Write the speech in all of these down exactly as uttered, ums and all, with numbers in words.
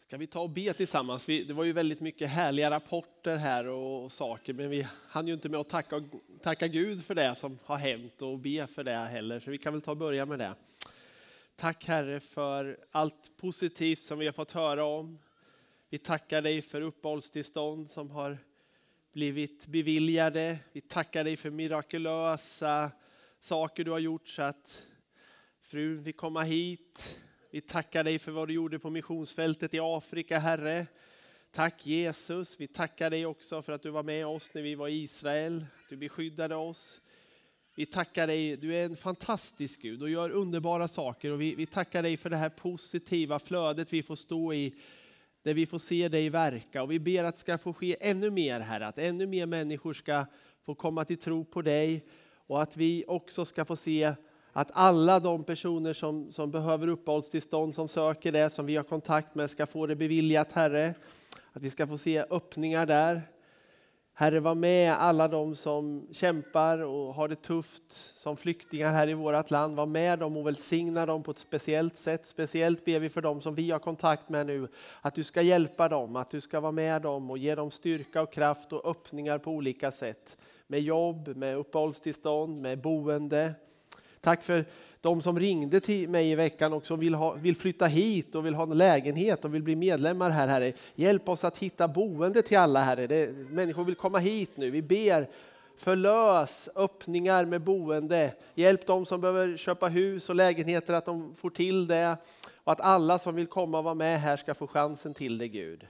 Ska vi ta och be tillsammans? Vi, det var ju väldigt mycket härliga rapporter här och, och saker, men vi hann ju inte med att tacka, tacka Gud för det som har hänt och be för det heller. Så vi kan väl ta och börja med det. Tack Herre för allt positivt som vi har fått höra om. Vi tackar dig för uppehållstillstånd som har blivit beviljade. Vi tackar dig för mirakulösa saker du har gjort så att frun fick komma hit. Vi tackar dig för vad du gjorde på missionsfältet i Afrika, Herre. Tack Jesus. Vi tackar dig också för att du var med oss när vi var i Israel. Att du beskyddade oss. Vi tackar dig. Du är en fantastisk Gud och gör underbara saker. Och vi, vi tackar dig för det här positiva flödet vi får stå i. Där vi får se dig verka. Och vi ber att det ska få ske ännu mer, Herre. Att ännu mer människor ska få komma till tro på dig. Och att vi också ska få se att alla de personer som, som behöver uppehållstillstånd, som söker det, som vi har kontakt med, ska få det beviljat, Herre. Att vi ska få se öppningar där. Herre, var med alla de som kämpar och har det tufft som flyktingar här i vårt land. Var med dem och välsigna dem på ett speciellt sätt. Speciellt ber vi för dem som vi har kontakt med nu. Att du ska hjälpa dem, att du ska vara med dem och ge dem styrka och kraft och öppningar på olika sätt. Med jobb, med uppehållstillstånd, med boende. Tack för de som ringde till mig i veckan och som vill, ha, vill flytta hit och vill ha en lägenhet och vill bli medlemmar här, Herre. Hjälp oss att hitta boende till alla, Herre. Det, människor vill komma hit nu. Vi ber förlös öppningar med boende. Hjälp dem som behöver köpa hus och lägenheter att de får till det. Och att alla som vill komma och vara med här ska få chansen till det, Gud.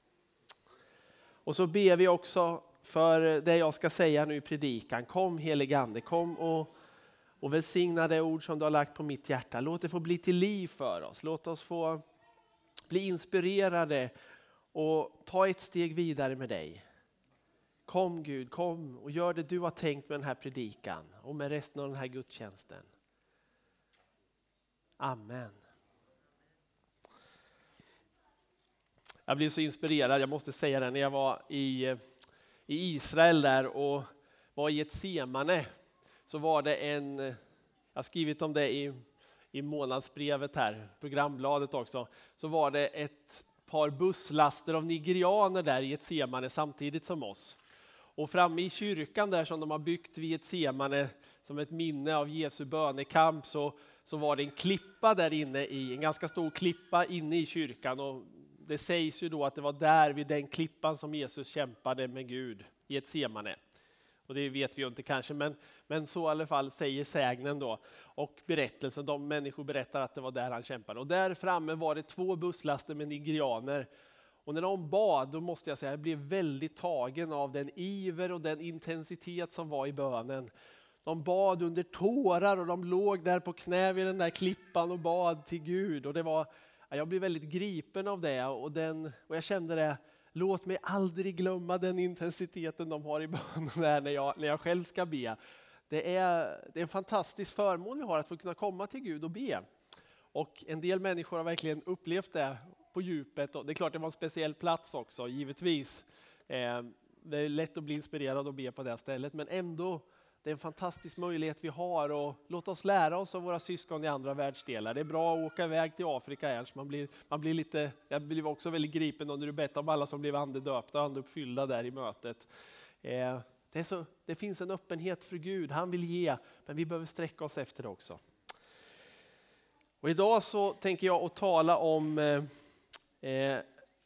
Och så ber vi också för det jag ska säga nu i predikan. Kom helige Ande, kom och Och välsigna det ord som du har lagt på mitt hjärta. Låt det få bli till liv för oss. Låt oss få bli inspirerade och ta ett steg vidare med dig. Kom Gud, kom och gör det du har tänkt med den här predikan och med resten av den här gudstjänsten. Amen. Jag blev så inspirerad, jag måste säga det, när jag var i, i Israel där och var i ett Getsemane. Så var det en, jag har skrivit om det i, i månadsbrevet här, programbladet också. Så var det ett par busslaster av nigerianer där i Getsemane samtidigt som oss. Och framme i kyrkan där som de har byggt vid Getsemane som ett minne av Jesu bönekamp så, så var det en klippa där inne i, en ganska stor klippa inne i kyrkan. Och det sägs ju då att det var där vid den klippan som Jesus kämpade med Gud i Getsemane. Och det vet vi ju inte kanske, men, men så i alla fall säger sägnen då. Och berättelsen, de människor berättar att det var där han kämpade. Och där framme var det två busslaster med nigerianer. Och när de bad, då måste jag säga, jag blev väldigt tagen av den iver och den intensitet som var i bönen. De bad under tårar och de låg där på knä vid den där klippan och bad till Gud. Och det var, jag blev väldigt gripen av det och, den, och jag kände det. Låt mig aldrig glömma den intensiteten de har i bönen där när jag, när jag själv ska be. Det är, det är en fantastisk förmån vi har att få kunna komma till Gud och be. Och en del människor har verkligen upplevt det på djupet. Och det är klart det var en speciell plats också, givetvis. Eh, det är lätt att bli inspirerad och be på det stället. Men ändå, det är en fantastisk möjlighet vi har. Och låt oss lära oss av våra syskon i andra världsdelar. Det är bra att åka iväg till Afrika här. Så man blir, man blir lite, jag blev också väldigt gripen när du berättade om alla som blev andedöpta och andeuppfyllda där i mötet. Eh, det, är så, det finns en öppenhet för Gud. Han vill ge, men vi behöver sträcka oss efter det också. Och idag så tänker jag att tala om eh,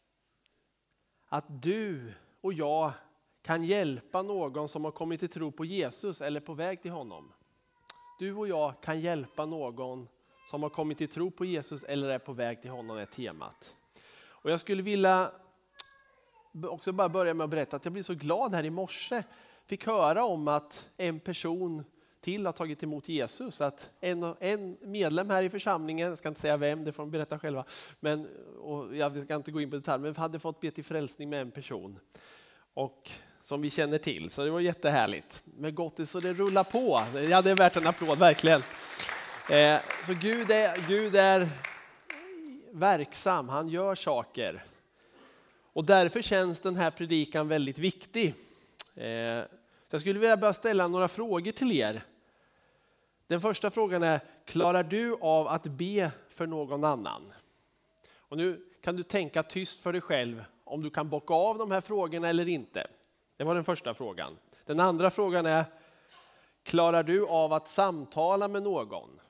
att du och jag kan hjälpa någon som har kommit till tro på Jesus eller på väg till honom. Du och jag kan hjälpa någon som har kommit till tro på Jesus eller är på väg till honom, är temat. Och jag skulle vilja också bara börja med att berätta att jag blev så glad här i morse. Fick höra om att en person till har tagit emot Jesus. Att en, en medlem här i församlingen, jag ska inte säga vem, det får de berätta själva. Men, och jag ska inte gå in på detalj, men hade fått be till frälsning med en person. Och som vi känner till. Så det var jättehärligt. Men gott så det rullar på. Ja, det är värt en applåd, verkligen. Eh, så Gud är, Gud är verksam. Han gör saker. Och därför känns den här predikan väldigt viktig. Eh, så jag skulle vilja börja ställa några frågor till er. Den första frågan är, klarar du av att be för någon annan? Och nu kan du tänka tyst för dig själv om du kan bocka av de här frågorna eller inte. Det var den första frågan. Den andra frågan är, klarar du av att samtala med någon?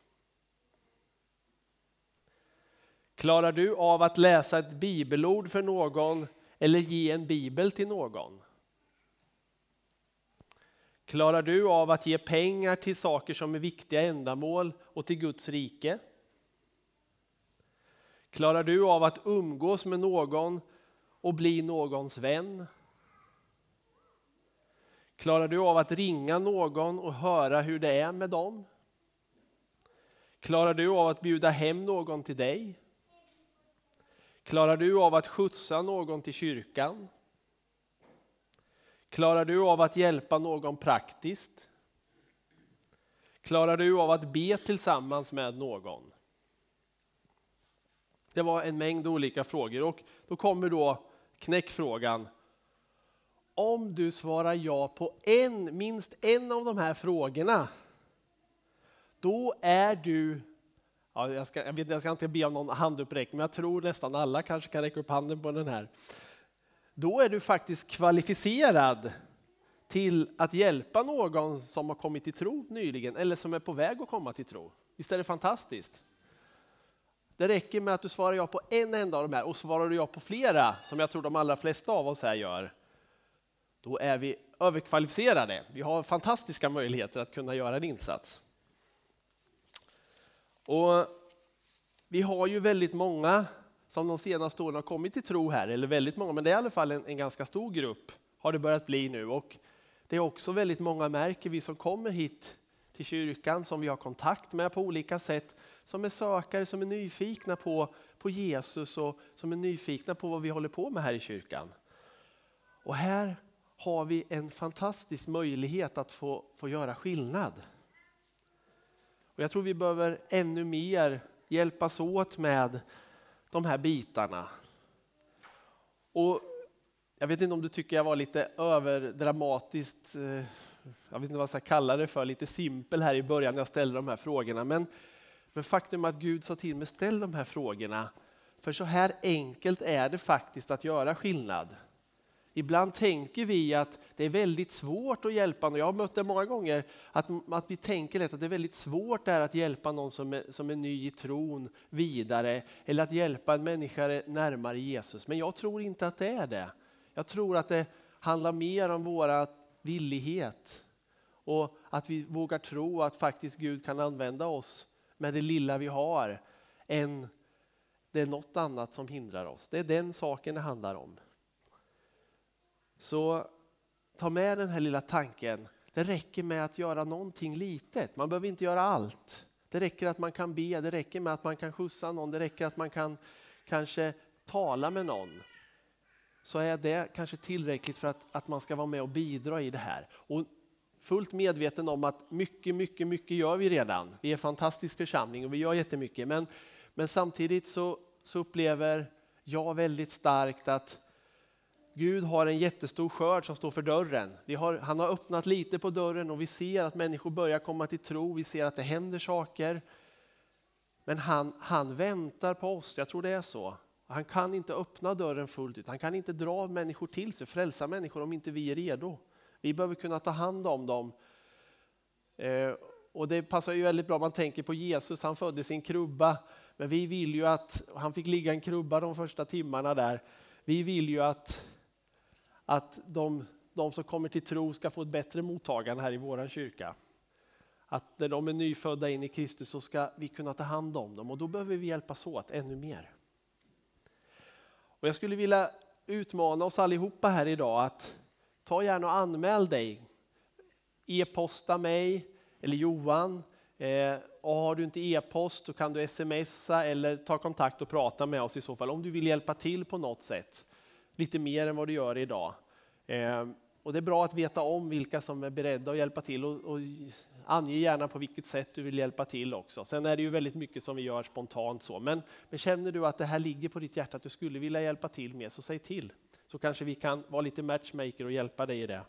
Klarar du av att läsa ett bibelord för någon eller ge en bibel till någon? Klarar du av att ge pengar till saker som är viktiga ändamål och till Guds rike? Klarar du av att umgås med någon och bli någons vän? Klarar du av att ringa någon och höra hur det är med dem? Klarar du av att bjuda hem någon till dig? Klarar du av att skjutsa någon till kyrkan? Klarar du av att hjälpa någon praktiskt? Klarar du av att be tillsammans med någon? Det var en mängd olika frågor och då kommer då knäckfrågan. Om du svarar ja på en, minst en av de här frågorna, då är du, ja, jag, ska, jag, vet, jag ska inte be om någon handuppräckning, men jag tror nästan alla kanske kan räcka upp handen på den här. Då är du faktiskt kvalificerad till att hjälpa någon som har kommit till tro nyligen eller som är på väg att komma till tro. Visst är det fantastiskt? Det räcker med att du svarar ja på en enda av de här och svarar du ja på flera, som jag tror de allra flesta av oss här gör, då är vi överkvalificerade. Vi har fantastiska möjligheter att kunna göra en insats. Och vi har ju väldigt många som de senaste åren har kommit till tro här, eller väldigt många, men det är i alla fall en, en ganska stor grupp har det börjat bli nu. Och det är också väldigt många, märker vi, som kommer hit till kyrkan som vi har kontakt med på olika sätt, som är sökare, som är nyfikna på, på Jesus och som är nyfikna på vad vi håller på med här i kyrkan. Och här har vi en fantastisk möjlighet att få, få göra skillnad. Och jag tror vi behöver ännu mer hjälpas åt med de här bitarna. Och jag vet inte om du tycker jag var lite överdramatiskt, jag vet inte vad jag ska kalla det för, lite simpel här i början när jag ställde de här frågorna. Men, men faktum är att Gud sa till mig, ställ de här frågorna. För så här enkelt är det faktiskt att göra skillnad. Ibland tänker vi att det är väldigt svårt att hjälpa, och jag har mött det många gånger, att, att vi tänker att det är väldigt svårt där att hjälpa någon som är, som är ny i tron vidare, eller att hjälpa en människa närmare Jesus. Men jag tror inte att det är det. Jag tror att det handlar mer om våra villighet och att vi vågar tro att faktiskt Gud kan använda oss med det lilla vi har, än det är något annat som hindrar oss. Det är den saken det handlar om. Så ta med den här lilla tanken. Det räcker med att göra någonting litet. Man behöver inte göra allt. Det räcker att man kan be. Det räcker med att man kan skjutsa någon. Det räcker att man kan kanske tala med någon. Så är det kanske tillräckligt för att, att man ska vara med och bidra i det här. Och fullt medveten om att mycket, mycket, mycket gör vi redan. Vi är en fantastisk församling och vi gör jättemycket. Men, men samtidigt så, så upplever jag väldigt starkt att Gud har en jättestor skörd som står för dörren. Vi har, han har öppnat lite på dörren och vi ser att människor börjar komma till tro. Vi ser att det händer saker. Men han, han väntar på oss, jag tror det är så. Han kan inte öppna dörren fullt ut. Han kan inte dra människor till sig, frälsa människor om inte vi är redo. Vi behöver kunna ta hand om dem. Eh, och det passar ju väldigt bra, man tänker på Jesus, han föddes i sin krubba. Men vi vill ju att, han fick ligga i en krubba de första timmarna där. Vi vill ju att, att de, de som kommer till tro ska få ett bättre mottagande här i våran kyrka. Att när de är nyfödda in i Kristus så ska vi kunna ta hand om dem. Och då behöver vi hjälpas åt ännu mer. Och jag skulle vilja utmana oss allihopa här idag att ta gärna och anmäl dig. E-posta mig eller Johan. Eh, och har du inte e-post så kan du smsa eller ta kontakt och prata med oss i så fall. Om du vill hjälpa till på något sätt. Lite mer än vad du gör idag. Eh, och det är bra att veta om vilka som är beredda att hjälpa till. Och, och ange gärna på vilket sätt du vill hjälpa till också. Sen är det ju väldigt mycket som vi gör spontant så. Men, men känner du att det här ligger på ditt hjärta att du skulle vilja hjälpa till med, så säg till. Så kanske vi kan vara lite matchmaker och hjälpa dig i det.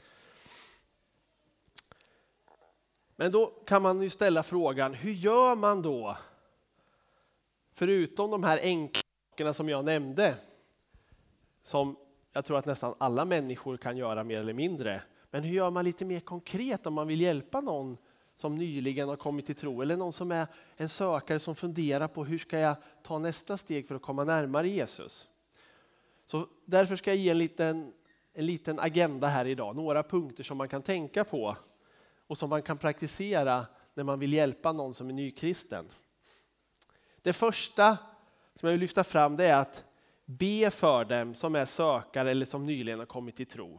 Men då kan man ju ställa frågan, hur gör man då? Förutom de här enkla sakerna som jag nämnde, som jag tror att nästan alla människor kan göra mer eller mindre. Men hur gör man lite mer konkret om man vill hjälpa någon som nyligen har kommit till tro, eller någon som är en sökare som funderar på hur ska jag ta nästa steg för att komma närmare Jesus? Så därför ska jag ge en liten, en liten agenda här idag, några punkter som man kan tänka på och som man kan praktisera när man vill hjälpa någon som är nykristen. Det första som jag vill lyfta fram, det är att be för dem som är sökare eller som nyligen har kommit till tro.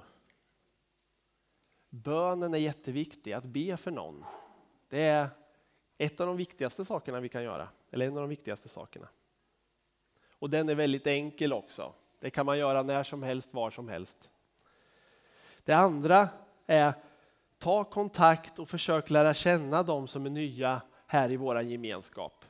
Bönen är jätteviktig, att be för någon. Det är ett av de viktigaste sakerna vi kan göra, eller en av de viktigaste sakerna. Och den är väldigt enkel också. Det kan man göra när som helst, var som helst. Det andra är ta kontakt och försök lära känna de som är nya här i vår gemenskap.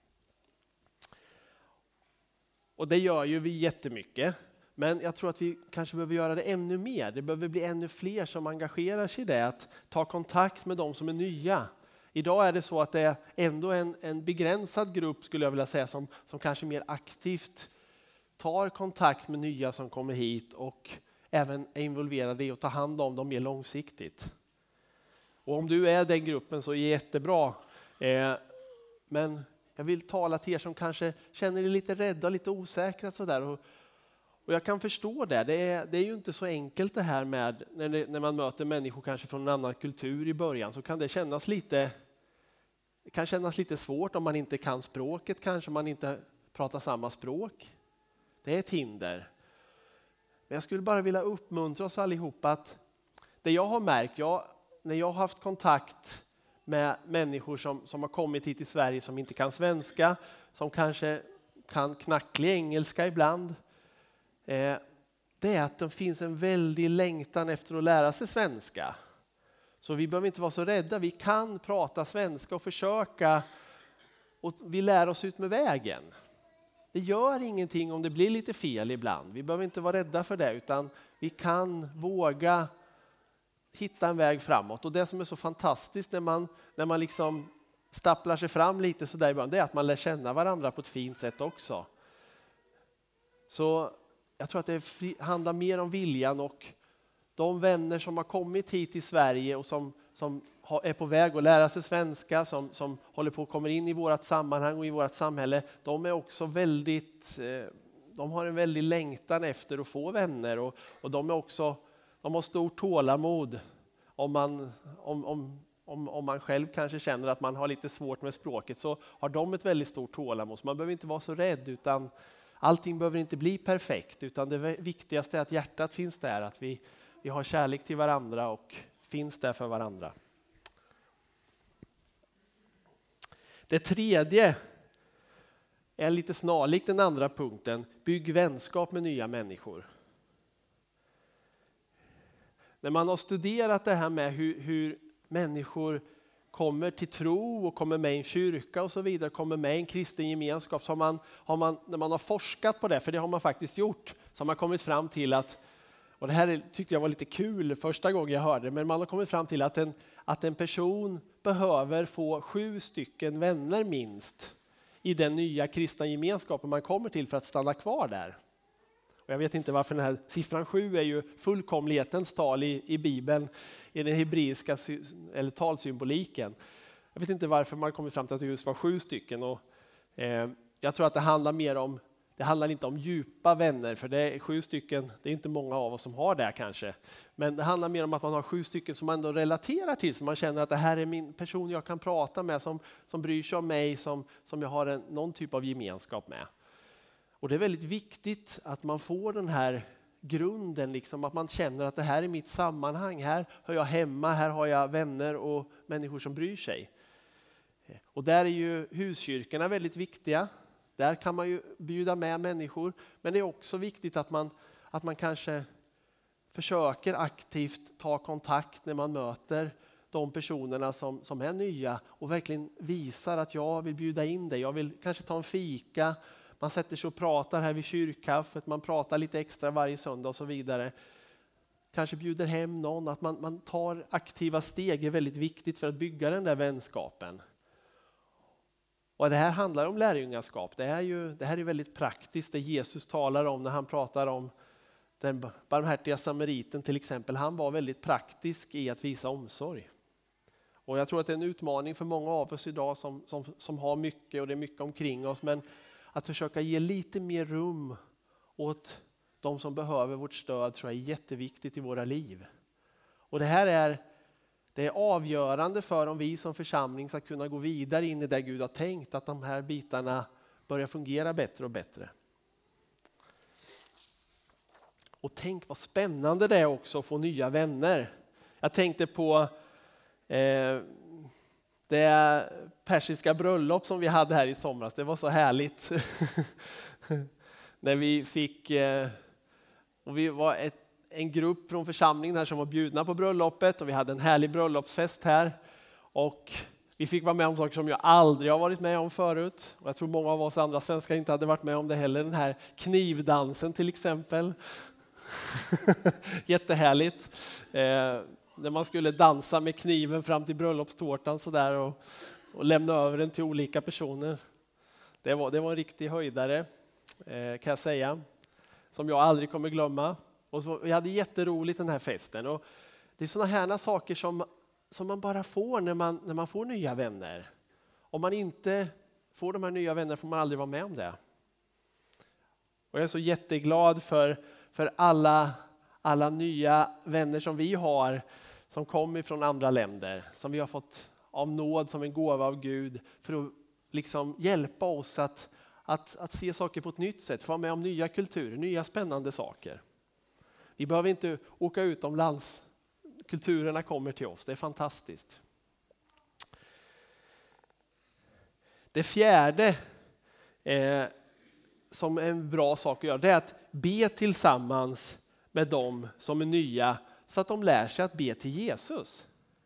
Och det gör ju vi jättemycket. Men jag tror att vi kanske behöver göra det ännu mer. Det behöver bli ännu fler som engagerar sig i det. Att ta kontakt med de som är nya. Idag är det så att det är ändå en, en begränsad grupp, skulle jag vilja säga, som, som kanske mer aktivt tar kontakt med nya som kommer hit och även är involverade i att ta hand om dem mer långsiktigt. Och om du är den gruppen så är det jättebra. Eh, men jag vill tala till er som kanske känner er lite rädda och lite osäkra sådär. Och, och jag kan förstå det. Det är, det är ju inte så enkelt det här med när, det, när man möter människor kanske från en annan kultur i början, så kan det kännas lite, det kan kännas lite svårt om man inte kan språket, kanske man inte pratar samma språk. Det är ett hinder. Men jag skulle bara vilja uppmuntra oss allihopa att det jag har märkt, jag, när jag har haft kontakt med människor som, som har kommit hit till Sverige som inte kan svenska, som kanske kan knacklig engelska ibland, eh, det är att det finns en väldig längtan efter att lära sig svenska. Så vi behöver inte vara så rädda, vi kan prata svenska och försöka, och vi lär oss ut med vägen. Det gör ingenting om det blir lite fel ibland. Vi behöver inte vara rädda för det, utan vi kan våga hitta en väg framåt. Och det som är så fantastiskt när man, när man liksom stapplar sig fram lite så där ibland, det är att man lär känna varandra på ett fint sätt också. Så jag tror att det handlar mer om viljan, och de vänner som har kommit hit till Sverige och som, som är på väg att lära sig svenska, som, som håller på att komma in i vårt sammanhang och i vårt samhälle, de är också väldigt, de har en väldig längtan efter att få vänner, och, och de är också, de har stort tålamod om man, om, om, om, om man själv kanske känner att man har lite svårt med språket, så har de ett väldigt stort tålamod. Så man behöver inte vara så rädd, utan allting behöver inte bli perfekt, utan det viktigaste är att hjärtat finns där, att vi, vi har kärlek till varandra och finns där för varandra. Det tredje är lite snarlikt den andra punkten. Bygg vänskap med nya människor. När man har studerat det här med hur, hur människor kommer till tro och kommer med i en kyrka och så vidare, kommer med i en kristen gemenskap, så har man, har man, när man har forskat på det, för det har man faktiskt gjort, så har man kommit fram till att, och det här tyckte jag var lite kul första gången jag hörde, men man har kommit fram till att en, att en person behöver få sju stycken vänner minst i den nya kristna gemenskapen man kommer till för att stanna kvar där. Och jag vet inte varför den här siffran sju är ju fullkomlighetens tal i, i Bibeln, i den hebreiska eller talsymboliken. Jag vet inte varför man kommit fram till att det just var sju stycken. Och, eh, jag tror att det handlar mer om, det handlar inte om djupa vänner, för det är sju stycken, det är inte många av oss som har det kanske. Men det handlar mer om att man har sju stycken som man ändå relaterar till, så man känner att det här är min person jag kan prata med, som, som bryr sig om mig, som, som jag har en, någon typ av gemenskap med. Och det är väldigt viktigt att man får den här grunden, liksom, att man känner att det här är mitt sammanhang, här hör jag hemma, här har jag vänner och människor som bryr sig. Och där är ju huskyrkorna väldigt viktiga. Där kan man ju bjuda med människor, men det är också viktigt att man, att man kanske försöker aktivt ta kontakt när man möter de personerna som, som är nya, och verkligen visar att jag vill bjuda in dig, jag vill kanske ta en fika. Man sätter sig och pratar här vid kyrkkaffet, man pratar lite extra varje söndag och så vidare. Kanske bjuder hem någon, att man, man tar aktiva steg är väldigt viktigt för att bygga den där vänskapen. Och det här handlar om lärjungaskap. Det, är ju, det här är väldigt praktiskt, det Jesus talar om när han pratar om den barmhärtiga samariten till exempel. Han var väldigt praktisk i att visa omsorg. Och jag tror att det är en utmaning för många av oss idag som, som, som har mycket och det är mycket omkring oss. Men att försöka ge lite mer rum åt de som behöver vårt stöd tror jag är jätteviktigt i våra liv. Och det här är, det är avgörande för om vi som församling ska kunna gå vidare in i det Gud har tänkt. Att de här bitarna börjar fungera bättre och bättre. Och tänk vad spännande det är också att få nya vänner. Jag tänkte på eh, det persiska bröllop som vi hade här i somras. Det var så härligt. När vi fick, eh, och vi var ett, en grupp från församlingen här som var bjudna på bröllopet. Och vi hade en härlig bröllopsfest här. Och vi fick vara med om saker som jag aldrig har varit med om förut. Och jag tror många av oss andra svenskar inte hade varit med om det heller. Den här knivdansen till exempel. Jättehärligt. Eh, när man skulle dansa med kniven fram till bröllopstårtan så där och, och lämna över den till olika personer. Det var, det var en riktig höjdare eh, kan jag säga. Som jag aldrig kommer glömma. Och så, vi hade jätteroligt den här festen. Och det är sådana här saker som, som man bara får när man, när man får nya vänner. Om man inte får de här nya vännerna får man aldrig vara med om det. Och jag är så jätteglad för För alla, alla nya vänner som vi har som kommer från andra länder. Som vi har fått av nåd som en gåva av Gud. För att liksom hjälpa oss att, att, att se saker på ett nytt sätt. Få vara med om nya kulturer, nya spännande saker. Vi behöver inte åka utomlands. Kulturerna kommer till oss, det är fantastiskt. Det fjärde eh, som är en bra sak att göra, det är att be tillsammans med dem som är nya så att de lär sig att be till Jesus.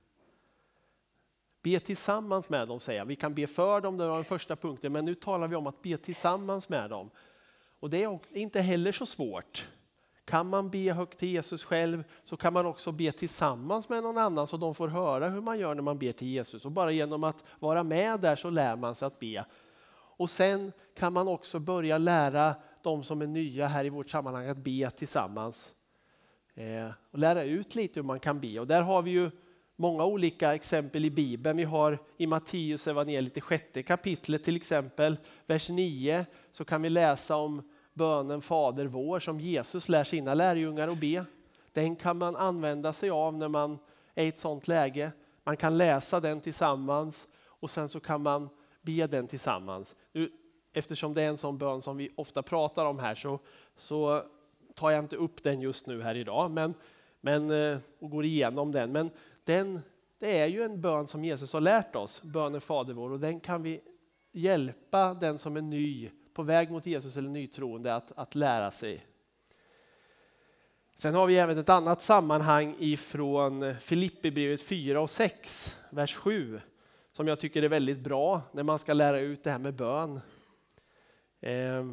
Be tillsammans med dem, säger jag. Vi kan be för dem, det var den första punkten, men nu talar vi om att be tillsammans med dem. Och det är inte heller så svårt. Kan man be högt till Jesus själv så kan man också be tillsammans med någon annan så de får höra hur man gör när man ber till Jesus. Och bara genom att vara med där så lär man sig att be. Och sen kan man också börja lära de som är nya här i vårt sammanhang att be tillsammans. Eh, och lära ut lite hur man kan be. Och där har vi ju många olika exempel i Bibeln. Vi har i Matteus evangeliet i sjätte kapitlet till exempel. Vers nio så kan vi läsa om bönen Fader vår som Jesus lär sina lärjungar att be. Den kan man använda sig av när man är i ett sånt läge. Man kan läsa den tillsammans och sen så kan man be den tillsammans. Nu, eftersom det är en sån bön som vi ofta pratar om här så, så tar jag inte upp den just nu här idag men, men, och går igenom den. Men den, det är ju en bön som Jesus har lärt oss, bönen Fader vår, och den kan vi hjälpa den som är ny på väg mot Jesus eller nytroende att, att lära sig. Sen har vi även ett annat sammanhang ifrån Filippibrevet fyra och sex, vers sju. Som jag tycker är väldigt bra när man ska lära ut det här med bön. Eh,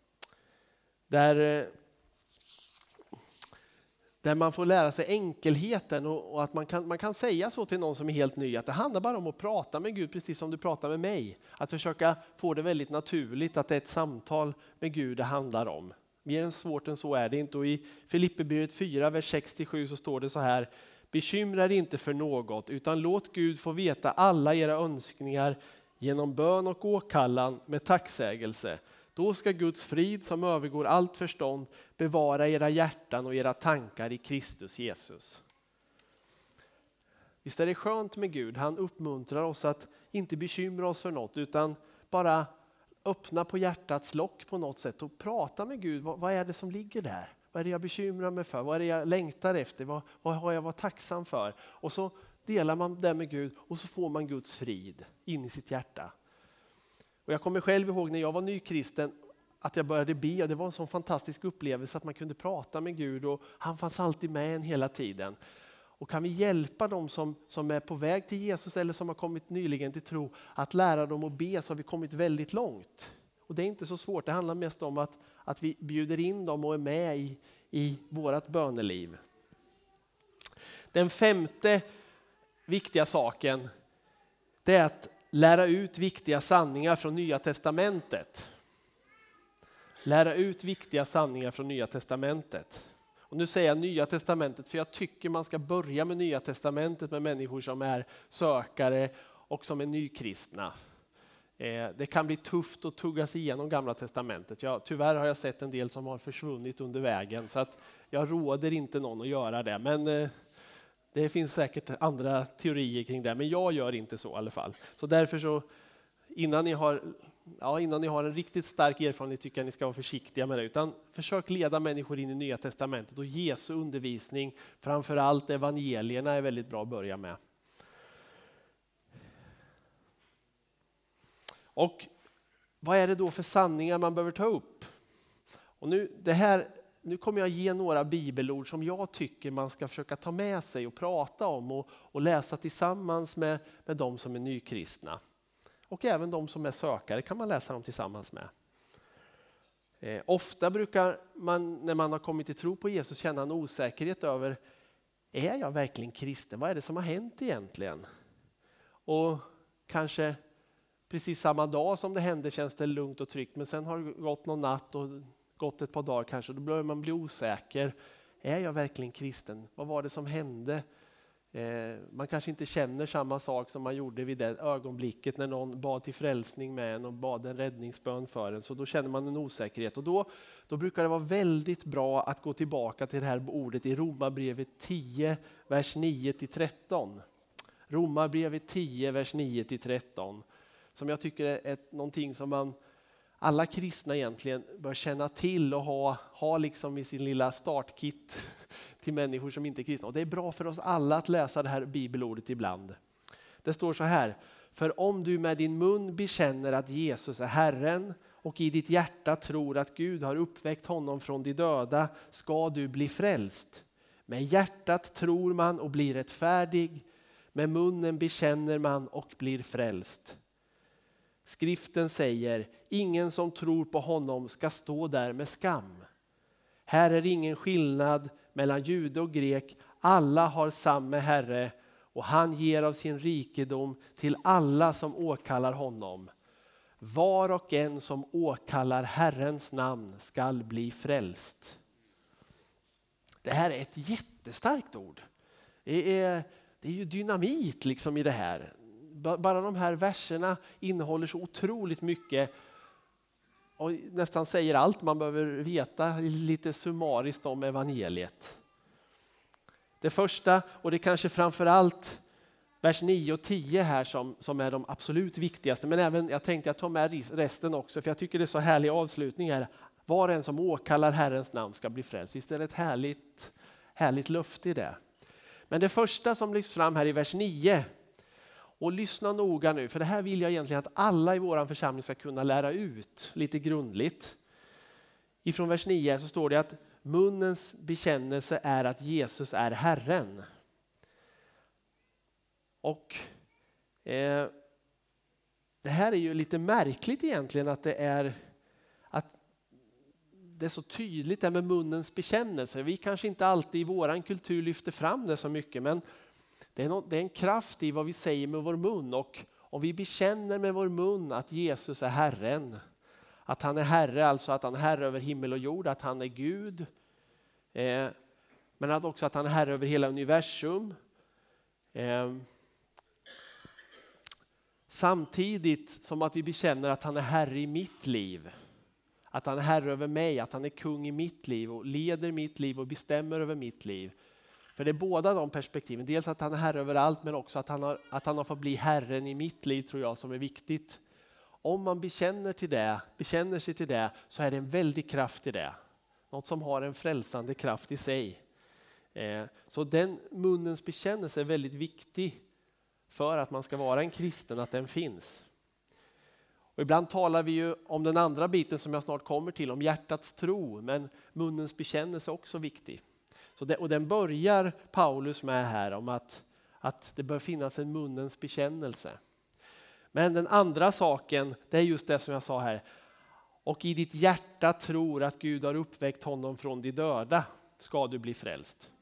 där, där man får lära sig enkelheten och, och att man kan, man kan säga så till någon som är helt ny. Att det handlar bara om att prata med Gud precis som du pratar med mig. Att försöka få det väldigt naturligt att det är ett samtal med Gud det handlar om. Mer än svårt än så är det inte. Och i Filippibrevet fyra, vers sex till sju så står det så här. Bekymra er inte för något utan låt Gud få veta alla era önskningar genom bön och åkallan med tacksägelse. Då ska Guds frid som övergår allt förstånd bevara era hjärtan och era tankar i Kristus Jesus. Visst är det skönt med Gud. Han uppmuntrar oss att inte bekymra oss för något utan bara öppna på hjärtats lock på något sätt och prata med Gud. Vad, vad är det som ligger där? Vad är det jag bekymrar mig för? Vad är det jag längtar efter? Vad, vad har jag varit tacksam för? Och så delar man det med Gud och så får man Guds frid in i sitt hjärta. Och jag kommer själv ihåg när jag var nykristen att jag började be. Och det var en sån fantastisk upplevelse att man kunde prata med Gud och han fanns alltid med en hela tiden. Och kan vi hjälpa dem som, som är på väg till Jesus eller som har kommit nyligen till tro att lära dem att be så har vi kommit väldigt långt. Och det är inte så svårt, det handlar mest om att, att vi bjuder in dem och är med i, i vårat böneliv. Den femte viktiga saken det är att lära ut viktiga sanningar från Nya testamentet. Lära ut viktiga sanningar från Nya testamentet. Och nu säger jag Nya testamentet för jag tycker man ska börja med Nya testamentet med människor som är sökare och som är nykristna. Det kan bli tufft att tugga sig igenom Gamla testamentet. Jag, tyvärr har jag sett en del som har försvunnit under vägen så att jag råder inte någon att göra det. Men det finns säkert andra teorier kring det, men jag gör inte så i alla fall. Så därför så innan ni har, ja, innan ni har en riktigt stark erfarenhet tycker jag ni ska vara försiktiga med det. Utan försök leda människor in i Nya testamentet och Jesu undervisning, framförallt evangelierna är väldigt bra att börja med. Och vad är det då för sanningar man behöver ta upp? Och nu, det här, nu kommer jag ge några bibelord som jag tycker man ska försöka ta med sig och prata om och, och läsa tillsammans med, med de som är nykristna. Och även de som är sökare kan man läsa dem tillsammans med. Eh, ofta brukar man när man har kommit till tro på Jesus känna en osäkerhet över, är jag verkligen kristen? Vad är det som har hänt egentligen? Och kanske precis samma dag som det hände känns det lugnt och tryggt, men sen har det gått någon natt och gått ett par dagar kanske, då börjar man bli osäker. Är jag verkligen kristen? Vad var det som hände? Eh, man kanske inte känner samma sak som man gjorde vid det ögonblicket när någon bad till frälsning med en och bad en räddningsbön för en, så då känner man en osäkerhet. Och då, då brukar det vara väldigt bra att gå tillbaka till det här ordet i Romarbrevet tio, vers nio till tretton. Romarbrevet tio, vers nio till tretton. Som jag tycker är ett, någonting som man, alla kristna egentligen bör känna till och ha, ha liksom i sin lilla startkit till människor som inte är kristna. Och det är bra för oss alla att läsa det här bibelordet ibland. Det står så här: för om du med din mun bekänner att Jesus är Herren och i ditt hjärta tror att Gud har uppväckt honom från de döda ska du bli frälst. Med hjärtat tror man och blir rättfärdig, med munnen bekänner man och blir frälst. Skriften säger, ingen som tror på honom ska stå där med skam. Här är ingen skillnad mellan jude och grek, alla har samma Herre och han ger av sin rikedom till alla som åkallar honom. Var och en som åkallar Herrens namn skall bli frälst. Det här är ett jättestarkt ord. Det är, det är ju dynamit liksom i det här. Bara de här verserna innehåller så otroligt mycket och nästan säger allt man behöver veta lite summariskt om evangeliet. Det första, och det kanske framförallt vers nio och tio här som, som är de absolut viktigaste, men även jag tänkte att ta med resten också för jag tycker det är så härlig avslutning här. Var en som åkallar Herrens namn ska bli frälst. Visst är det ett härligt, härligt löfte i det. Men det första som lyfts fram här i vers nio, och lyssna noga nu, för det här vill jag egentligen att alla i våran församling ska kunna lära ut lite grundligt. Ifrån vers nio så står det att munnens bekännelse är att Jesus är Herren. Och eh, det här är ju lite märkligt egentligen att det är att det är så tydligt det med munnens bekännelse. Vi kanske inte alltid i våran kultur lyfter fram det så mycket, men det är, något, det är en kraft i vad vi säger med vår mun, och om vi bekänner med vår mun att Jesus är Herren, att han är Herre, alltså att han är Herre över himmel och jord, att han är Gud, eh, men att också att han är Herre över hela universum. Eh, samtidigt som att vi bekänner att han är Herre i mitt liv, att han är Herre över mig, att han är kung i mitt liv och leder mitt liv och bestämmer över mitt liv. För det är båda de perspektiven. Dels att han är Herre över allt, men också att han har, att han har fått bli Herren i mitt liv, tror jag, som är viktigt. Om man bekänner, till det, bekänner sig till det så är det en väldig kraft i det. Något som har en frälsande kraft i sig. Eh, så den munnens bekännelse är väldigt viktig för att man ska vara en kristen, att den finns. Och ibland talar vi ju om den andra biten som jag snart kommer till, om hjärtats tro, men munnens bekännelse är också viktig. Så det, och den börjar Paulus med här om att, att det bör finnas en munnens bekännelse. Men den andra saken, det är just det som jag sa här. Och i ditt hjärta tror att Gud har uppväckt honom från de döda ska du bli frälst.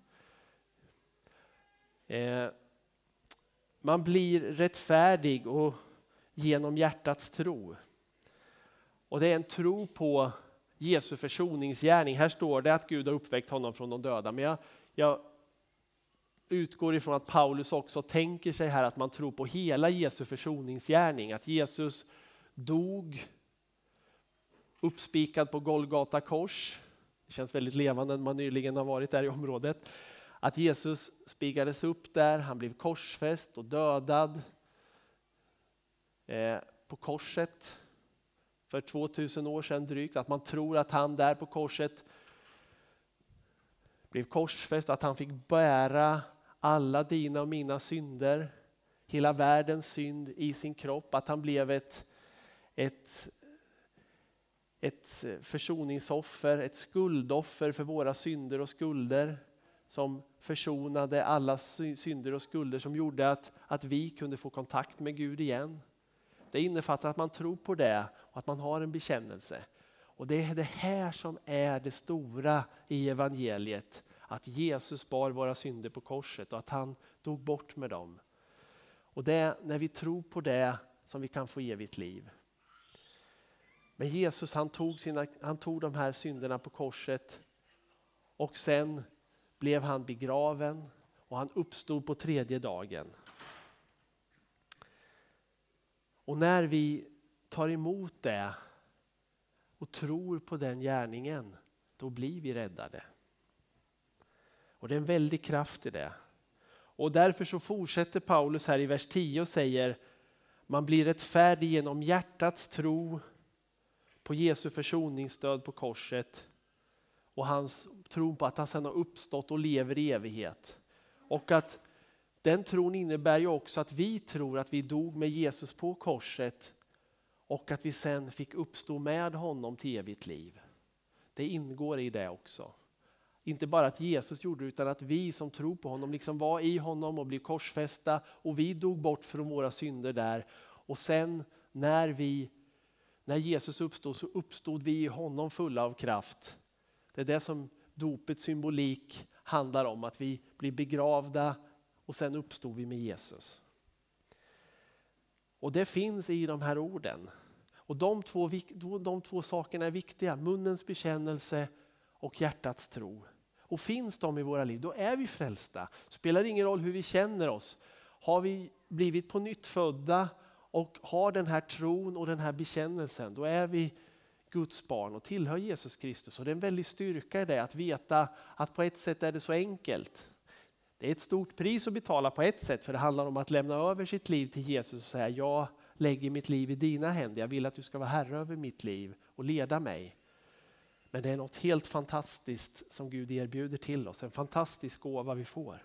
Eh, man blir rättfärdig och genom hjärtats tro. Och det är en tro på Jesu försoningsgärning. Här står det att Gud har uppväckt honom från de döda. Men jag, jag utgår ifrån att Paulus också tänker sig här att man tror på hela Jesu försoningsgärning. Att Jesus dog uppspikad på Golgata kors. Det känns väldigt levande när man nyligen har varit där i området. Att Jesus spikades upp där, han blev korsfäst och dödad eh, på korset för tvåtusen år sedan drygt. Att man tror att han där på korset blev korsfäst, att han fick bära alla dina och mina synder, hela världens synd i sin kropp. Att han blev ett, ett, ett försoningsoffer, ett skuldoffer för våra synder och skulder. Som försonade alla synder och skulder, som gjorde att, att vi kunde få kontakt med Gud igen. Det innefattar att man tror på det och att man har en bekännelse. Och det är det här som är det stora i evangeliet. Att Jesus bar våra synder på korset och att han tog bort med dem. Och det är när vi tror på det som vi kan få evigt liv. Men Jesus han tog, sina, han tog de här synderna på korset och sen blev han begraven och han uppstod på tredje dagen. Och när vi tar emot det och tror på den gärningen, då blir vi räddade. Och det är en väldig kraft i det. Och därför så fortsätter Paulus här i vers tio och säger: man blir rättfärdig genom hjärtats tro på Jesu försoningsstöd på korset och hans tro på att han sedan har uppstått och lever i evighet. Och att den tron innebär ju också att vi tror att vi dog med Jesus på korset och att vi sen fick uppstå med honom till evigt liv. Det ingår i det också. Inte bara att Jesus gjorde det, utan att vi som tror på honom liksom var i honom och blev korsfästa och vi dog bort från våra synder där. Och sen när, vi, när Jesus uppstod så uppstod vi i honom fulla av kraft. Det är det som dopets symbolik handlar om, att vi blir begravda och sen uppstod vi med Jesus. Och det finns i de här orden. Och de två, de två sakerna är viktiga, munnens bekännelse och hjärtats tro. Och finns de i våra liv, då är vi frälsta. Spelar ingen roll hur vi känner oss. Har vi blivit på nytt födda och har den här tron och den här bekännelsen, då är vi Guds barn och tillhör Jesus Kristus. Och det är en väldig styrka i det, att veta att på ett sätt är det så enkelt. Det är ett stort pris att betala på ett sätt, för det handlar om att lämna över sitt liv till Jesus och säga: jag lägger mitt liv i dina händer. Jag vill att du ska vara herre över mitt liv och leda mig. Men det är något helt fantastiskt som Gud erbjuder till oss. En fantastisk gåva vi får.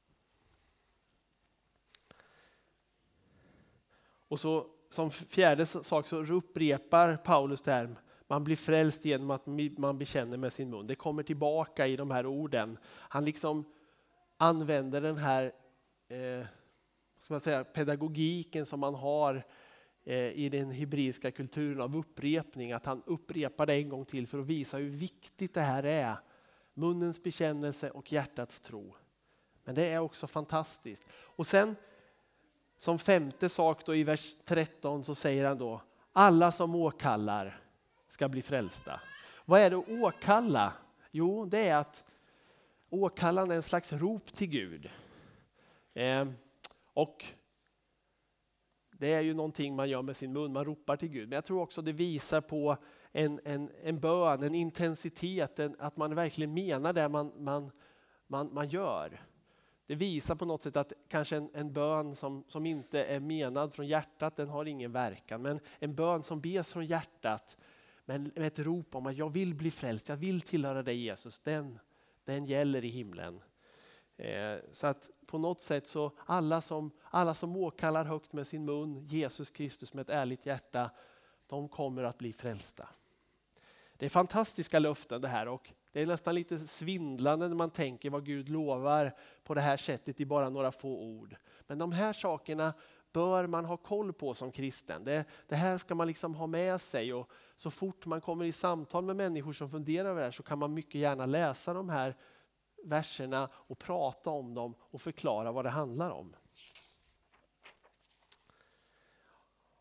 Och så som fjärde sak så upprepar Paulus där: man blir frälst genom att man bekänner med sin mun. Det kommer tillbaka i de här orden. Han liksom använder den här eh, ska man säga, pedagogiken som man har eh, i den hebreiska kulturen av upprepning. Att han upprepar det en gång till för att visa hur viktigt det här är. Munnens bekännelse och hjärtats tro. Men det är också fantastiskt. Och sen som femte sak då i vers tretton så säger han då: alla som åkallar ska bli frälsta. Vad är det att åkalla? Jo, det är att åkallan är en slags rop till Gud. Eh, och det är ju någonting man gör med sin mun, man ropar till Gud. Men jag tror också det visar på en, en, en bön, en intensitet, en, att man verkligen menar det man, man, man, man gör. Det visar på något sätt att kanske en, en bön som, som inte är menad från hjärtat, den har ingen verkan. Men en bön som bes från hjärtat, men med ett rop om att jag vill bli frälst, jag vill tillhöra dig Jesus, den, den gäller i himlen. Eh, så att på något sätt så alla som, alla som åkallar högt med sin mun Jesus Kristus med ett ärligt hjärta, de kommer att bli frälsta. Det är fantastiska löften det här, och det är nästan lite svindlande när man tänker vad Gud lovar på det här sättet i bara några få ord. Men de här sakerna bör man ha koll på som kristen. Det, det här ska man liksom ha med sig, och så fort man kommer i samtal med människor som funderar över det här så kan man mycket gärna läsa de här verserna och prata om dem och förklara vad det handlar om.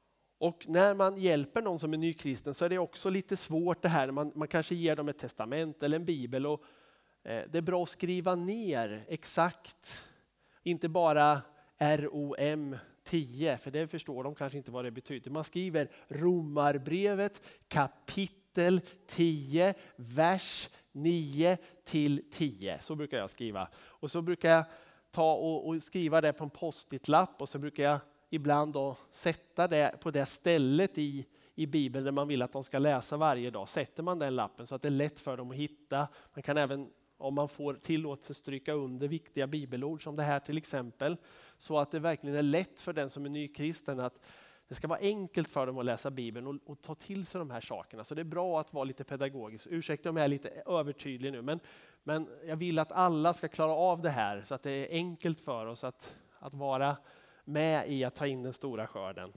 Och när man hjälper någon som är nykristen så är det också lite svårt det här. Man, man kanske ger dem ett testament eller en bibel. Och, eh, det är bra att skriva ner exakt, inte bara R O M tio, för det förstår de kanske inte vad det betyder. Man skriver Romarbrevet kapitel tio, vers nio till tio. Så brukar jag skriva. Och så brukar jag ta och, och skriva det på en post-it-lapp och så brukar jag ibland då sätta det på det stället i, i Bibeln där man vill att de ska läsa varje dag. Sätter man den lappen så att det är lätt för dem att hitta. Man kan även, om man får tillåtelse, stryka under viktiga bibelord som det här till exempel. Så att det verkligen är lätt för den som är nykristen att det ska vara enkelt för dem att läsa Bibeln och, och ta till sig de här sakerna. Så det är bra att vara lite pedagogisk. Ursäkta om jag är lite övertydlig nu, men, men jag vill att alla ska klara av det här så att det är enkelt för oss att, att vara med i att ta in den stora skörden.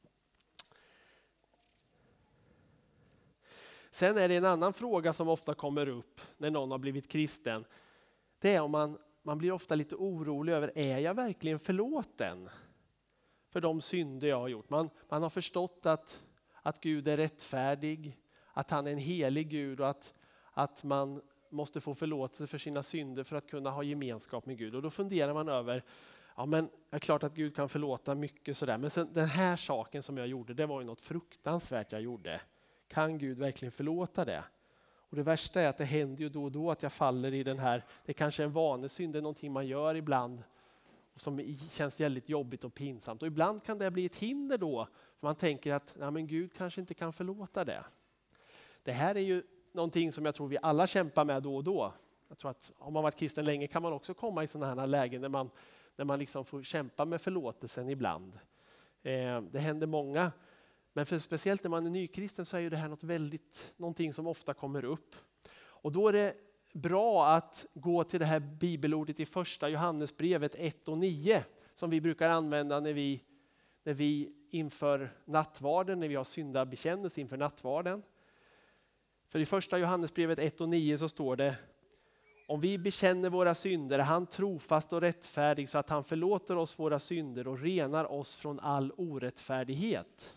Sen är det en annan fråga som ofta kommer upp när någon har blivit kristen. Det är om man, man blir ofta lite orolig över, är jag verkligen förlåten för de synder jag har gjort? Man, man har förstått att, att Gud är rättfärdig, att han är en helig Gud och att, att man måste få förlåtelse för sina synder för att kunna ha gemenskap med Gud. Och då funderar man över, ja men det är klart att Gud kan förlåta mycket sådär. Men sen, den här saken som jag gjorde, det var ju något fruktansvärt jag gjorde. Kan Gud verkligen förlåta det? Och det värsta är att det händer ju då och då att jag faller i den här, det kanske är en vanesynd, det är någonting man gör ibland och som känns väldigt jobbigt och pinsamt. Och ibland kan det bli ett hinder då, för man tänker att ja, men Gud kanske inte kan förlåta det. Det här är ju någonting som jag tror vi alla kämpar med då och då. Jag tror att om man varit kristen länge kan man också komma i sådana här lägen där man, där man liksom får kämpa med förlåtelsen ibland. Eh, det händer många. Men för speciellt när man är nykristen så är ju det här något väldigt, någonting som ofta kommer upp. Och då är det bra att gå till det här bibelordet i första Johannesbrevet ett och nio som vi brukar använda när vi, när vi inför nattvarden, när vi har syndabekännelse inför nattvarden. För i första Johannesbrevet ett och nio så står det: om vi bekänner våra synder är han trofast och rättfärdig så att han förlåter oss våra synder och renar oss från all orättfärdighet.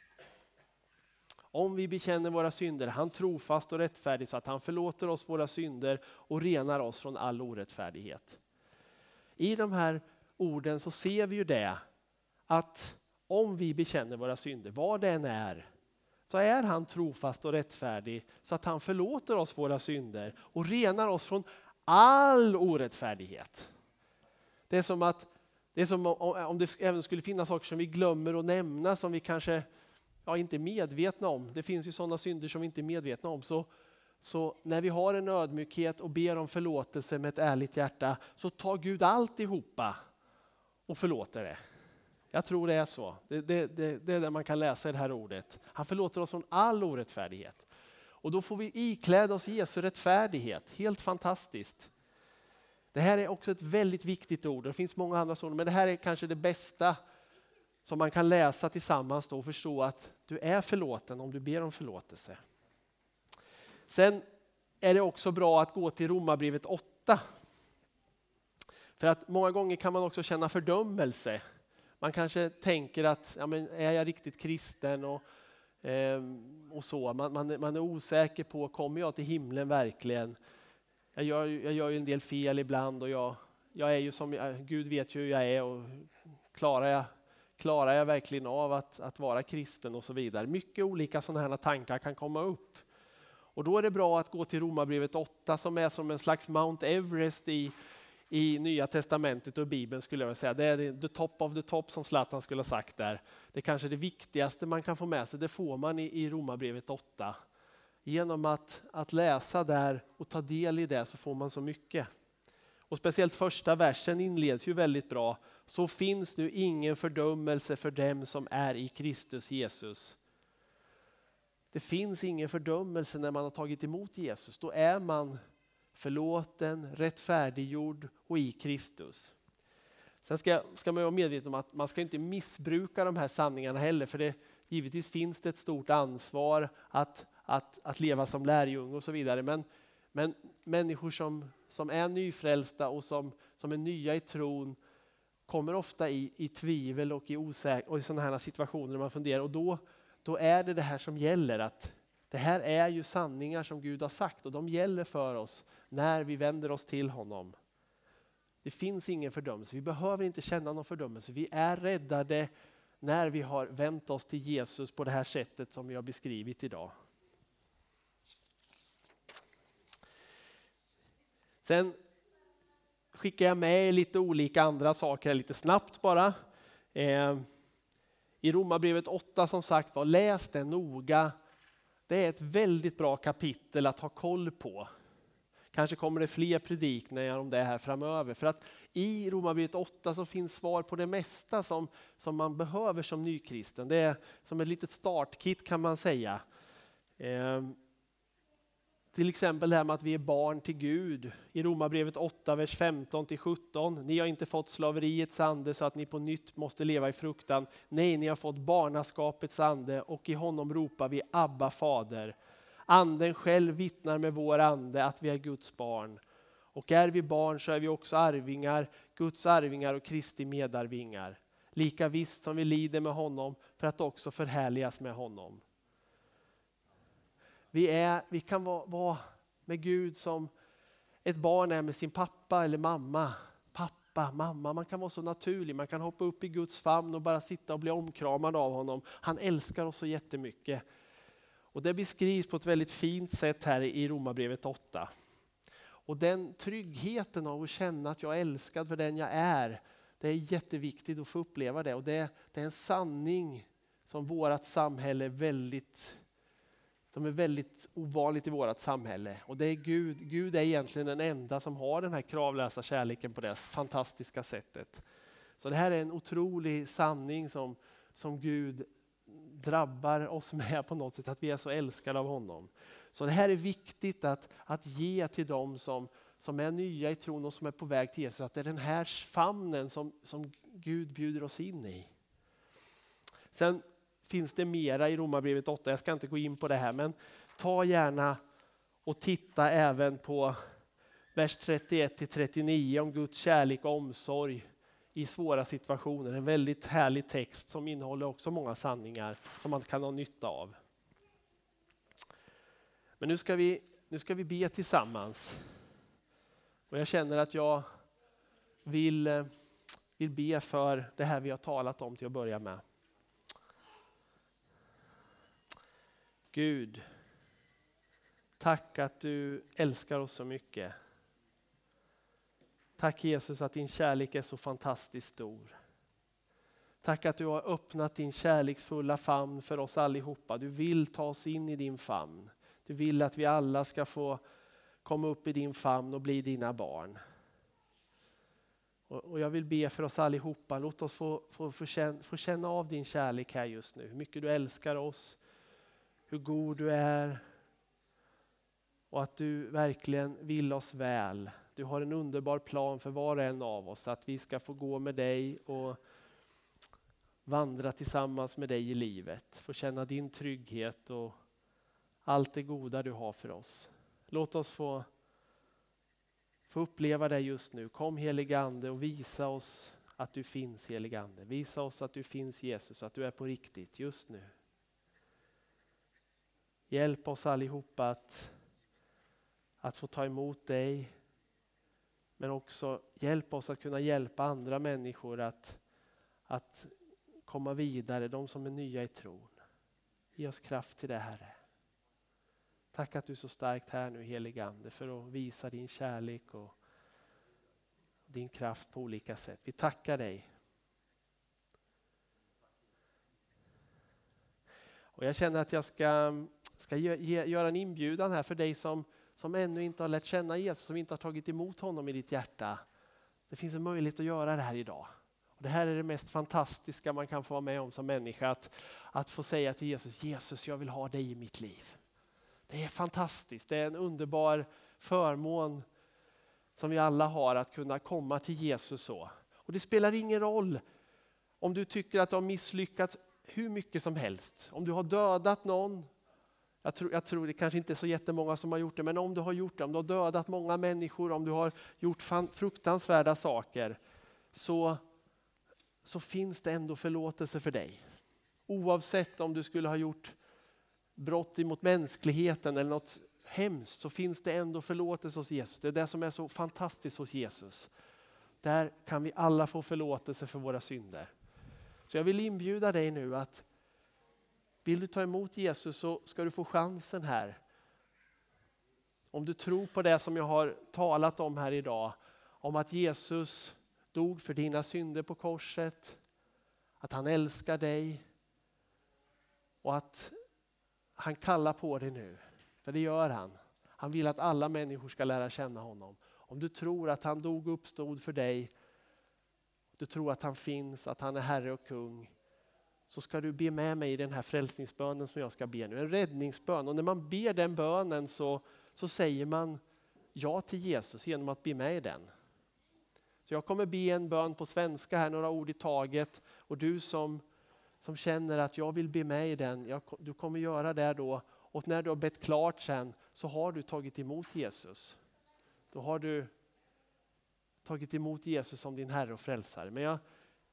Om vi bekänner våra synder, han trofast och rättfärdig så att han förlåter oss våra synder och renar oss från all orättfärdighet. I de här orden så ser vi ju det, att om vi bekänner våra synder, vad det än är, så är han trofast och rättfärdig så att han förlåter oss våra synder och renar oss från all orättfärdighet. Det är som att det är som om det även skulle finnas saker som vi glömmer att nämna som vi kanske ja, inte är medvetna om. Det finns ju sådana synder som vi inte är medvetna om. Så, så när vi har en ödmjukhet och ber om förlåtelse med ett ärligt hjärta så tar Gud alltihopa och förlåter det. Jag tror det är så. Det, det, det, det är det man kan läsa i det här ordet. Han förlåter oss från all orättfärdighet. Och då får vi ikläda oss Jesu rättfärdighet. Helt fantastiskt. Det här är också ett väldigt viktigt ord. Det finns många andra ord, men det här är kanske det bästa som man kan läsa tillsammans då och förstå att du är förlåten om du ber om förlåtelse. Sen är det också bra att gå till Romarbrevet åtta. För att många gånger kan man också känna fördömelse. Man kanske tänker att ja, men är jag riktigt kristen och, eh, och så. Man, man, man är osäker på, kommer jag till himlen verkligen? Jag gör, jag gör ju en del fel ibland och jag, jag är ju som, jag, Gud vet ju hur jag är och klarar jag, klarar jag verkligen av att, att vara kristen och så vidare. Mycket olika sådana här tankar kan komma upp. Och då är det bra att gå till Romarbrevet åtta som är som en slags Mount Everest i I Nya testamentet och Bibeln skulle jag säga. Det är the top of the top som Zlatan skulle ha sagt där. Det är kanske det viktigaste man kan få med sig. Det får man i, i Romarbrevet åtta. Genom att, att läsa där och ta del i det så får man så mycket. Och speciellt första versen inleds ju väldigt bra. Så finns nu ingen fördömelse för dem som är i Kristus Jesus. Det finns ingen fördömelse när man har tagit emot Jesus. Då är man förlåten, rättfärdiggjord och i Kristus. Sen ska, ska man vara medveten om att man ska inte missbruka de här sanningarna heller. För det, givetvis finns det ett stort ansvar att, att, att leva som lärjunge och så vidare. Men, men människor som, som är nyfrälsta och som, som är nya i tron kommer ofta i, i tvivel och i, osäk- och i sådana här situationer när man funderar. Och då, då är det det här som gäller, att det här är ju sanningar som Gud har sagt och de gäller för oss när vi vänder oss till honom. Det finns ingen fördömelse, vi behöver inte känna någon fördömelse. Vi är räddade när vi har vänt oss till Jesus på det här sättet som vi har beskrivit idag. Sen skickar jag med lite olika andra saker lite snabbt bara. Eh, I Romarbrevet åtta som sagt var, läs det noga. Det är ett väldigt bra kapitel att ha koll på. Kanske kommer det fler predikningar om det här framöver. För att i Romarbrevet åtta så finns svar på det mesta som, som man behöver som nykristen. Det är som ett litet startkit kan man säga. Eh, till exempel det här med att vi är barn till Gud. I Romarbrevet åtta, vers femton till sjutton. Ni har inte fått slaveriets ande så att ni på nytt måste leva i fruktan. Nej, ni har fått barnaskapets ande och i honom ropar vi Abba fader. Anden själv vittnar med vår ande att vi är Guds barn. Och är vi barn så är vi också arvingar, Guds arvingar och Kristi medarvingar. Lika visst som vi lider med honom för att också förhärligas med honom. Vi, är, vi kan vara, vara med Gud som ett barn är med sin pappa eller mamma. Pappa, mamma, man kan vara så naturlig. Man kan hoppa upp i Guds famn och bara sitta och bli omkramad av honom. Han älskar oss så jättemycket. Och det beskrivs på ett väldigt fint sätt här i Romarbrevet åtta. Och den tryggheten av att känna att jag är älskad för den jag är, det är jätteviktigt att få uppleva det. Och det, det är en sanning som vårt samhälle är väldigt, som är väldigt ovanligt i vårt samhälle. Och det är Gud, Gud är egentligen den enda som har den här kravlösa kärleken på det fantastiska sättet. Så det här är en otrolig sanning som, som Gud drabbar oss med på något sätt, att vi är så älskade av honom. Så det här är viktigt att, att ge till dem som, som är nya i tron och som är på väg till Jesus. Att det är den här famnen som, som Gud bjuder oss in i. Sen finns det mera i Romarbrevet åtta. Jag ska inte gå in på det här, men ta gärna och titta även på vers trettioett till trettionio om Guds kärlek och omsorg i svåra situationer. En väldigt härlig text som innehåller också många sanningar som man kan ha nytta av. Men nu ska vi, nu ska vi be tillsammans. Och jag känner att jag vill, vill be för det här vi har talat om till att börja med. Gud, tack att du älskar oss så mycket. Tack Jesus att din kärlek är så fantastiskt stor. Tack att du har öppnat din kärleksfulla famn för oss allihopa. Du vill ta oss in i din famn. Du vill att vi alla ska få komma upp i din famn och bli dina barn. Och jag vill be för oss allihopa. Låt oss få, få, få, känna, få känna av din kärlek här just nu. Hur mycket du älskar oss. Hur god du är. Och att du verkligen vill oss väl. Du har en underbar plan för var och en av oss. Att vi ska få gå med dig och vandra tillsammans med dig i livet. Få känna din trygghet och allt det goda du har för oss. Låt oss få, få uppleva det just nu. Kom helige Ande och visa oss att du finns, helige Ande. Visa oss att du finns, Jesus, att du är på riktigt just nu. Hjälp oss allihopa att, att få ta emot dig. Men också hjälp oss att kunna hjälpa andra människor att, att komma vidare. De som är nya i tron. Ge oss kraft till det, Herre. Tack att du är så starkt här nu, helige Ande, för att visa din kärlek och din kraft på olika sätt. Vi tackar dig. Och jag känner att jag ska, ska ge, ge, göra en inbjudan här för dig som, som ännu inte har lärt känna Jesus, som inte har tagit emot honom i ditt hjärta. Det finns en möjlighet att göra det här idag. Och det här är det mest fantastiska man kan få vara med om som människa. Att, att få säga till Jesus, Jesus, jag vill ha dig i mitt liv. Det är fantastiskt. Det är en underbar förmån som vi alla har att kunna komma till Jesus så. Och det spelar ingen roll om du tycker att du har misslyckats hur mycket som helst. Om du har dödat någon. Jag tror, jag tror det kanske inte är så jättemånga som har gjort det. Men om du har gjort det, om du har dödat många människor, om du har gjort fan, fruktansvärda saker. Så så finns det ändå förlåtelse för dig. Oavsett om du skulle ha gjort brott emot mänskligheten eller något hemskt, så finns det ändå förlåtelse hos Jesus. Det är det som är så fantastiskt hos Jesus. Där kan vi alla få förlåtelse för våra synder. Så jag vill inbjuda dig nu att vill du ta emot Jesus så ska du få chansen här. Om du tror på det som jag har talat om här idag. Om att Jesus dog för dina synder på korset. Att han älskar dig. Och att han kallar på dig nu. För det gör han. Han vill att alla människor ska lära känna honom. Om du tror att han dog och uppstod för dig. Du tror att han finns, att han är Herre och kung. Så ska du be med mig i den här frälsningsbönen som jag ska be nu. En räddningsbön. Och när man ber den bönen så, så säger man ja till Jesus genom att be med i den. Så jag kommer be en bön på svenska här, några ord i taget. Och du som, som känner att jag vill be med i den, jag, du kommer göra det då. Och när du har bett klart sen så har du tagit emot Jesus. Då har du tagit emot Jesus som din Herre och frälsare. Men jag,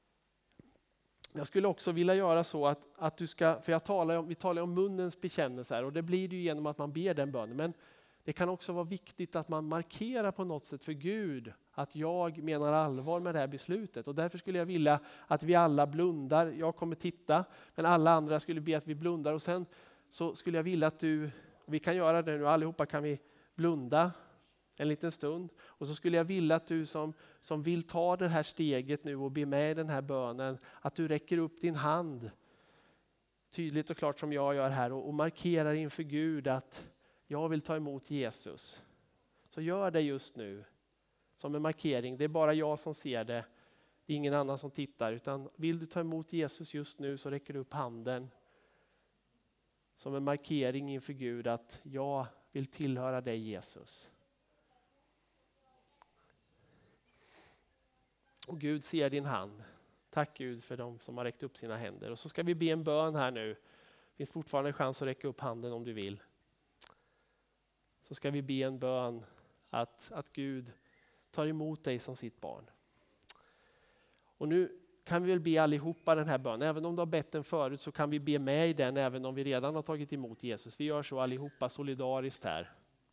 jag skulle också vilja göra så att, att du ska, för jag talar om, vi talar om munnens bekännelse här och det blir det ju genom att man ber den bönen. Men det kan också vara viktigt att man markerar på något sätt för Gud att jag menar allvar med det här beslutet. Och därför skulle jag vilja att vi alla blundar. Jag kommer titta, men alla andra skulle be att vi blundar. Och sen så skulle jag vilja att du, vi kan göra det nu, allihopa kan vi blunda en liten stund. Och så skulle jag vilja att du som, som vill ta det här steget nu och be med i den här bönen, att du räcker upp din hand tydligt och klart som jag gör här och, och markerar inför Gud att jag vill ta emot Jesus. Så gör det just nu som en markering. Det är bara jag som ser det. Det är ingen annan som tittar. Utan vill du ta emot Jesus just nu så räcker du upp handen. Som en markering inför Gud att jag vill tillhöra dig Jesus. Och Gud ser din hand. Tack Gud för dem som har räckt upp sina händer. Och så ska vi be en bön här nu. Det finns fortfarande en chans att räcka upp handen om du vill. Så ska vi be en bön att, att Gud tar emot dig som sitt barn. Och nu kan vi väl be allihopa den här bönen. Även om du har bett den förut så kan vi be med i den även om vi redan har tagit emot Jesus. Vi gör så allihopa solidariskt här.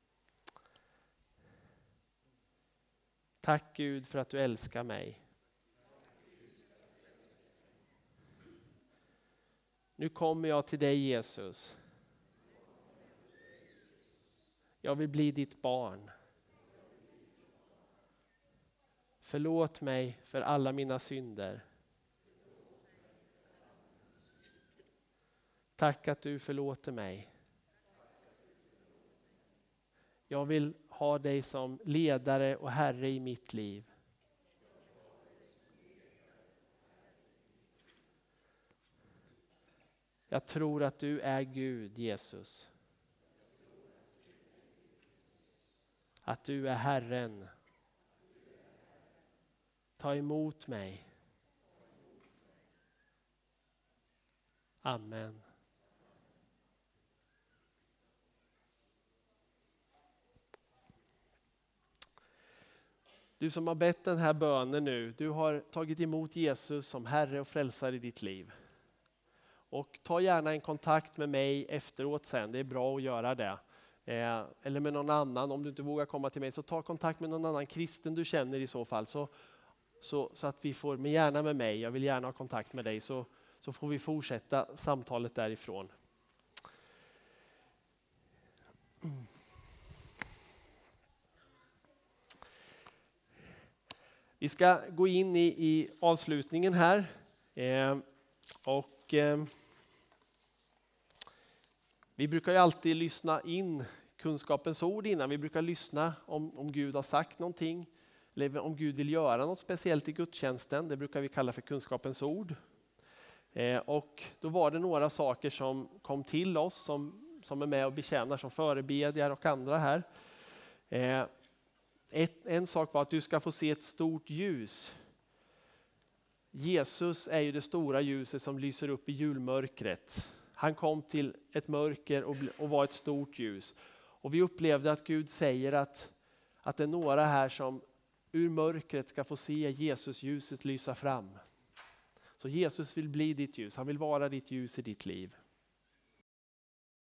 Tack Gud för att du älskar mig. Nu kommer jag till dig Jesus. Jag vill bli ditt barn. Förlåt mig för alla mina synder. Tack att du förlåter mig. Jag vill ha dig som ledare och herre i mitt liv. Jag tror att du är Gud, Jesus. Att du är Herren. Ta emot mig. Amen. Du som har bett den här bönen nu, du har tagit emot Jesus som Herre och frälsare i ditt liv. Och ta gärna en kontakt med mig efteråt sen, det är bra att göra det. Eh, eller med någon annan, om du inte vågar komma till mig så ta kontakt med någon annan kristen du känner i så fall. Så, så, så att vi får, men gärna med mig, jag vill gärna ha kontakt med dig så, så får vi fortsätta samtalet därifrån. Mm. Vi ska gå in i, i avslutningen här. Eh, och eh, vi brukar ju alltid lyssna in kunskapens ord innan. Vi brukar lyssna om, om Gud har sagt någonting. Eller om Gud vill göra något speciellt i gudstjänsten. Det brukar vi kalla för kunskapens ord. Eh, och då var det några saker som kom till oss som, som är med och betjänar som förebedjar och andra här. Eh, Ett, en sak var att du ska få se ett stort ljus. Jesus är ju det stora ljuset som lyser upp i julmörkret. Han kom till ett mörker och, och var ett stort ljus. Och vi upplevde att Gud säger att, att det är några här som ur mörkret ska få se Jesus ljuset lysa fram. Så Jesus vill bli ditt ljus, han vill vara ditt ljus i ditt liv.